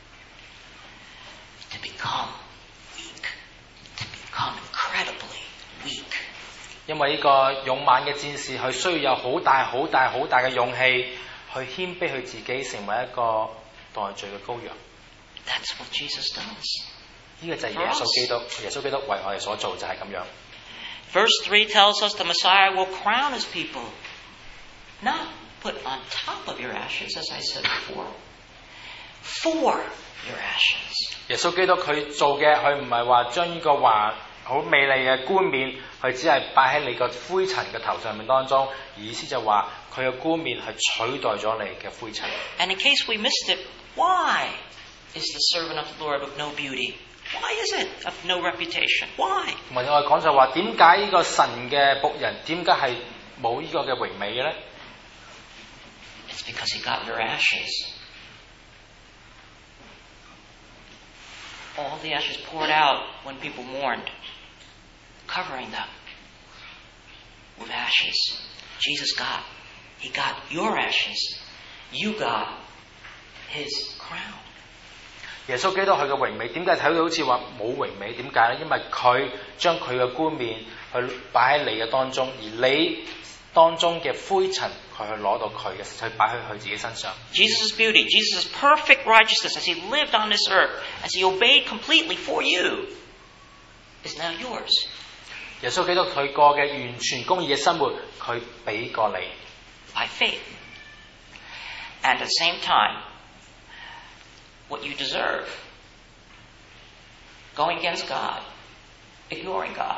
to become weak, to become incredibly weak. 因為呢個勇猛嘅戰士，佢需要有好大、好大、好大嘅勇氣，去謙卑佢自己，成為一個代罪嘅羔羊。 That's what Jesus does. 呢個就係耶穌基督，耶穌基督為我哋所做就係咁樣。 Verse three tells us the Messiah will crown his people, not put on top of your ashes, as I said before, for your ashes. 耶穌基督佢做嘅，佢唔係話將呢個話好美麗嘅冠冕，佢只係擺喺你個灰塵嘅頭上面當中，意思就話佢嘅冠冕係取代咗你嘅灰塵。 And in case we missed it, why is the servant of the Lord of no beauty? Why is it of no reputation? Why? 同埋我哋講就話，點解呢個神嘅僕人點解係冇呢個嘅榮美嘅咧？ It's because he got your ashes. All the ashes poured out when people mourned, covering them with ashes. Jesus got. He got your ashes. You got his crown. 耶穌基督佢嘅榮美點解睇到好似話冇榮美？點解咧？因為佢將佢嘅冠冕去擺喺你嘅當中，而你當中嘅灰塵，佢去攞到佢嘅，去擺喺佢自己身上。 Jesus' beauty, Jesus' perfect righteousness as he lived on this earth, as he obeyed completely for you, is now yours. 耶穌基督佢過嘅完全公義嘅生活，佢俾過你。 By faith. And at the same time, what you deserve, going against God, ignoring God,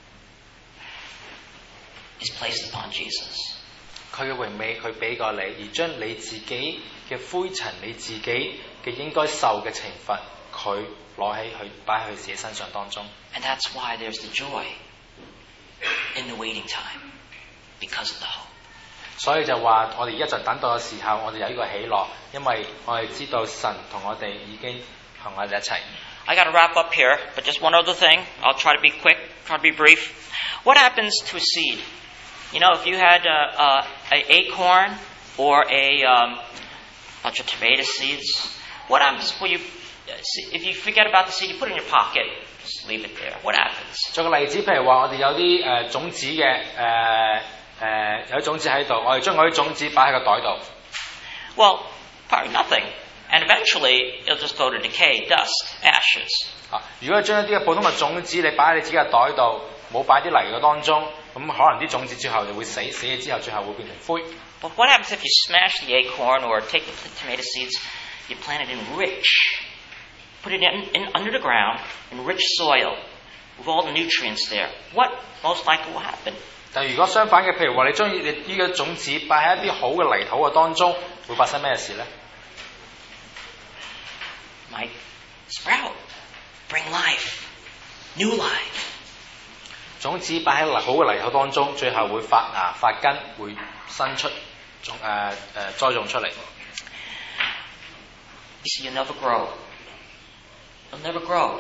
is placed upon Jesus. 佢嘅榮美佢俾過你，而將你自己嘅灰塵、你自己嘅應該受嘅懲罰，佢攞起去擺喺佢自己身上當中。 And that's why there's the joy in the waiting time, because of the hope. 所以就話我哋而家就等到嘅時候，我哋有呢個喜樂，因為我哋知道神同我哋已經同我哋一齊。 I got to wrap up here, but just one other thing. I'll try to be quick, try to be brief. What happens to a seed? You know, if you had a, a, a acorn or a um, bunch of tomato seeds, what happens when you, if you forget about the seed, you put it in your pocket, just leave it there. What happens? 做個例子，譬如話我哋有啲誒、呃、種子嘅誒誒有啲種子喺度，我哋將嗰啲種子擺喺個袋度。 Well, probably nothing. And eventually, it'll just go to decay, dust, ashes. 啊，如果將一啲嘅普通嘅種子你擺喺你自己嘅袋度，冇擺啲泥嘅當中，咁可能啲種子最後就會死，死咗之後最後會變成灰。 But what happens if you smash the acorn or take the tomato seeds, you plant it in rich, put it in, in under the ground, in rich soil, with all the nutrients there? What most likely will happen? 但如果相反嘅，譬如話你將你呢個種子擺喺一啲好嘅泥土嘅當中，會發生咩事咧？ Might sprout, bring life, new life. 種子擺喺好嘅泥土當中，最後會發芽、發根，會生出種誒誒栽種出嚟。 You see, you'll never grow. You'll never grow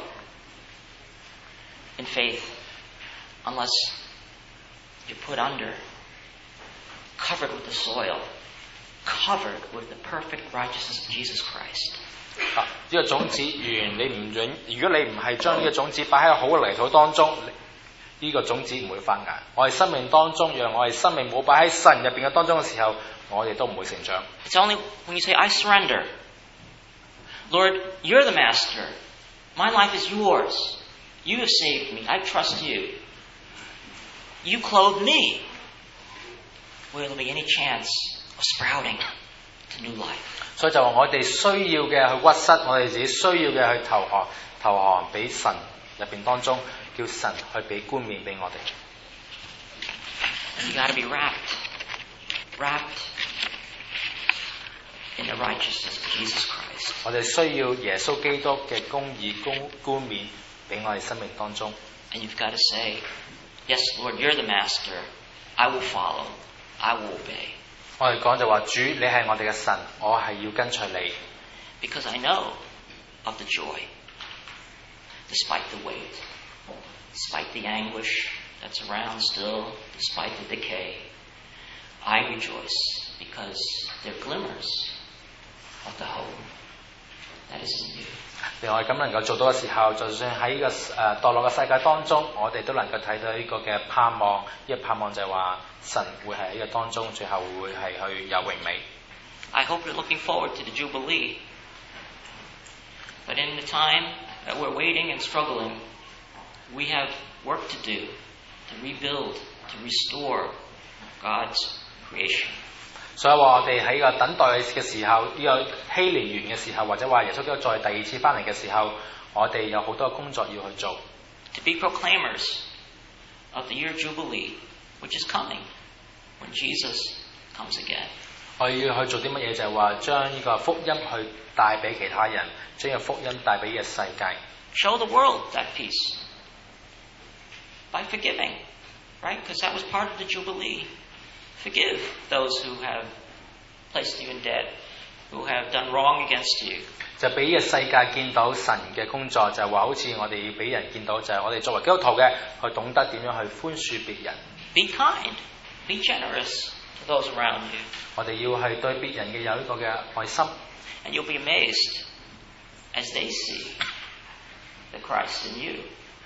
in faith unless you're put under, covered with the soil, covered with the perfect righteousness of Jesus Christ. 啊！呢個種子原你唔准，如果你唔係將呢個種子擺喺好嘅泥土當中，呢個種子唔會發芽。我哋生命當中，讓我哋生命冇擺喺神入邊嘅當中嘅時候，我哋都唔會成長。 It's only when you say, I surrender. Lord, you're the master. My life is yours. You have saved me. I trust you. You clothe me. Will there be any chance of sprouting to new life? 所以就話我哋需要嘅去屈膝，我哋自己需要嘅去投降，投降俾神入邊當中，叫神去俾冠冕俾我哋。 You got to be wrapped, wrapped in the righteousness of Jesus Christ. 我哋需要耶穌基督嘅公義、公冠冕俾我哋生命當中。 And you've got to say, yes, Lord, you're the master. I will follow. I will obey. 我哋講就話主，你係我哋嘅神，我係要跟隨你。 Because I know of the joy, despite the weight, despite the anguish that's around still, despite the decay. I rejoice because there are glimmers of the hope that is in you. 讓我哋咁能夠做到嘅時候，就算喺呢個誒墮落嘅世界當中，我哋都能夠睇到呢個嘅盼望。呢、這個盼望就係話神會喺呢個當中，最後會係去有榮美。 I hope you're looking forward to the Jubilee. But in the time that we're waiting and struggling, we have work to do to rebuild, to restore God's creation. 所以話我哋喺個等待嘅時候，呢、這個禧年完嘅時候，或者話耶穌基督再第二次翻嚟嘅時候，我哋有好多工作要去做。 To be proclaimers of the year Jubilee, which is coming when Jesus comes again. 我要去做啲乜嘢？就係話將呢個福音去帶俾其他人，將呢個福音帶俾呢個世界。 Show the world that peace by forgiving, right? Because that was part of the Jubilee. Forgive those who have placed you in debt, who have done wrong against you. 就俾呢個世界見到神嘅工作，就係話好似我哋俾人見到，就係我哋作為基督徒嘅，去懂得點樣去寬恕別人。 Be kind, be generous to those around you. 我哋要係對別人嘅有呢個嘅愛心。 And you'll be amazed as they see the Christ in you.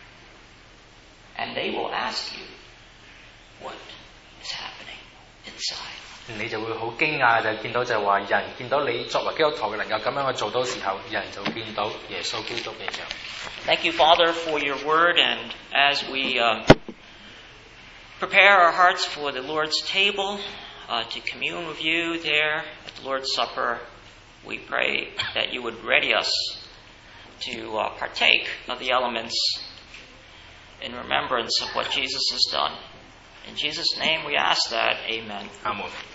And they will ask you, what is happening inside? 你就會好驚訝，就見到就係話人見到你作為基督徒嘅能夠咁樣去做到時候，人就會見到耶穌基督嘅樣。 Thank you, Father, for your word. And as we uh, prepare our hearts for the Lord's table, uh, to commune with you there at the Lord's Supper, we pray that you would ready us to uh, partake of the elements in remembrance of what Jesus has done. In Jesus' name we ask that. Amen. Amen.